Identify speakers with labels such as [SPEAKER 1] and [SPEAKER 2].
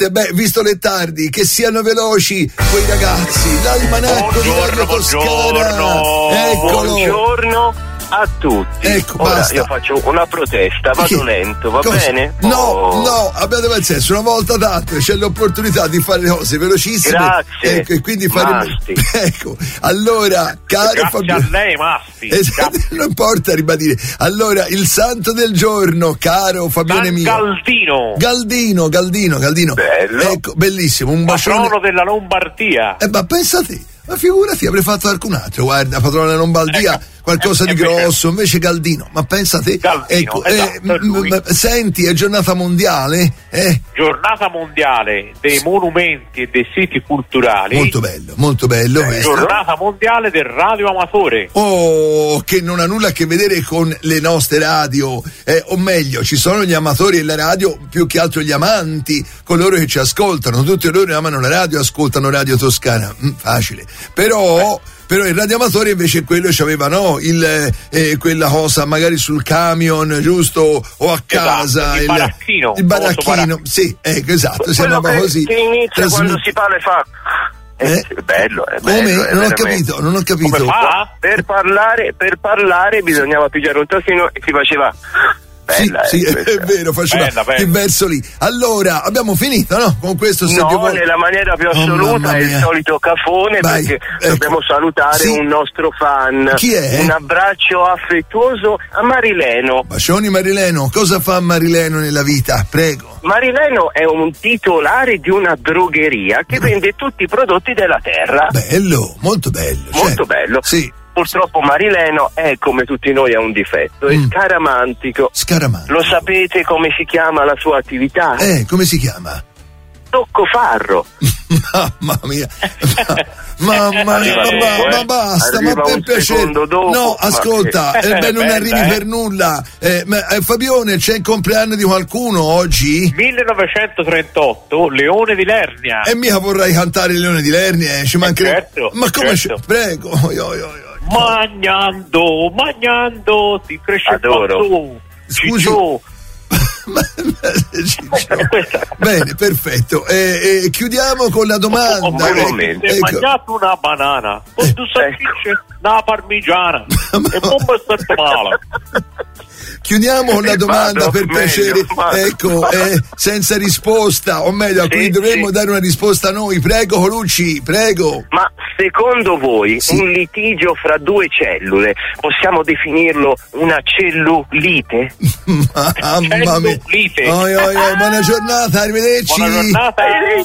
[SPEAKER 1] notte, visto le tardi, che siano veloci quei ragazzi, l'almanacco di Radio Toscana. Eccolo.
[SPEAKER 2] Buongiorno a tutti.
[SPEAKER 1] Ecco,
[SPEAKER 2] ora
[SPEAKER 1] basta.
[SPEAKER 2] io faccio una protesta, vado lento, va bene?
[SPEAKER 1] No, abbiate pazienza, una volta tanto c'è l'opportunità di fare le cose velocissime.
[SPEAKER 2] Grazie.
[SPEAKER 1] Ecco, e quindi faremo. Ecco, allora, caro
[SPEAKER 3] grazie
[SPEAKER 1] Fabio.
[SPEAKER 3] a lei, Masti.
[SPEAKER 1] Non importa ribadire. Allora, il santo del giorno, caro Fabione mio. Galdino.
[SPEAKER 2] Bello.
[SPEAKER 1] Ecco, bellissimo, un bacione.
[SPEAKER 3] Patrono della Lombardia.
[SPEAKER 1] Ma pensate, ma figurati, avrei fatto qualcun altro, guarda, patrono della Lombardia, qualcosa di grosso, invece Galdino, ma pensate, ecco, senti, è giornata mondiale,
[SPEAKER 3] Giornata mondiale dei monumenti e dei siti culturali.
[SPEAKER 1] Molto bello.
[SPEAKER 3] Giornata mondiale del radioamatore.
[SPEAKER 1] Oh, che non ha nulla a che vedere con le nostre radio, o meglio, ci sono gli amatori della radio, più che altro gli amanti, coloro che ci ascoltano, tutti loro amano la radio, ascoltano Radio Toscana, facile, però il radioamatore invece quello c'aveva quella cosa magari sul camion, giusto, o a casa,
[SPEAKER 3] il
[SPEAKER 1] baracchino, sì, ecco, esatto, si chiamava così.
[SPEAKER 2] Che inizia quando si parla e fa bello, è
[SPEAKER 1] come?
[SPEAKER 2] bello,
[SPEAKER 1] Non ho capito.
[SPEAKER 2] Per parlare bisognava pigiare un tastino e si faceva bella,
[SPEAKER 1] sì, è vero, faceva il verso lì. Allora, abbiamo finito, no? Con questo
[SPEAKER 2] nella maniera più assoluta è il solito cafone.
[SPEAKER 1] Vai,
[SPEAKER 2] perché
[SPEAKER 1] ecco.
[SPEAKER 2] dobbiamo salutare un nostro fan.
[SPEAKER 1] Chi è?
[SPEAKER 2] Un abbraccio affettuoso a Marileno.
[SPEAKER 1] Bacioni Marileno, cosa fa Marileno nella vita? Prego.
[SPEAKER 2] Marileno è un titolare di una drogheria che vende tutti i prodotti della terra.
[SPEAKER 1] Bello, molto bello.
[SPEAKER 2] Molto bello.
[SPEAKER 1] Sì.
[SPEAKER 2] Purtroppo Marileno è, come tutti noi, ha un difetto, è scaramantico. Lo sapete come si chiama la sua attività?
[SPEAKER 1] Come si chiama?
[SPEAKER 2] Toccofarro.
[SPEAKER 1] Mamma mia. Ma basta, ma per piacere.
[SPEAKER 2] Dopo,
[SPEAKER 1] no, ascolta, non arrivi per nulla. Fabione, c'è il compleanno di qualcuno oggi?
[SPEAKER 3] 1938, Leone di Lernia.
[SPEAKER 1] E mica vorrai cantare il Leone di Lernia, ci mancherebbe.
[SPEAKER 3] Certo,
[SPEAKER 1] ma come
[SPEAKER 3] certo.
[SPEAKER 1] Prego.
[SPEAKER 3] Magnando, ti cresce il passo.
[SPEAKER 1] Scusi. Bene, perfetto. Chiudiamo con la domanda.
[SPEAKER 3] Hai mangiato una banana con due salsicce, una parmigiana e bomba è stato male.
[SPEAKER 1] Chiudiamo con la domanda per piacere, ecco, senza risposta, o meglio, a cui dovremmo dare una risposta noi. Prego Colucci, prego.
[SPEAKER 2] Ma secondo voi un litigio fra due cellule possiamo definirlo una cellulite?
[SPEAKER 1] Mamma mia. Buona giornata, arrivederci.
[SPEAKER 3] Buona giornata.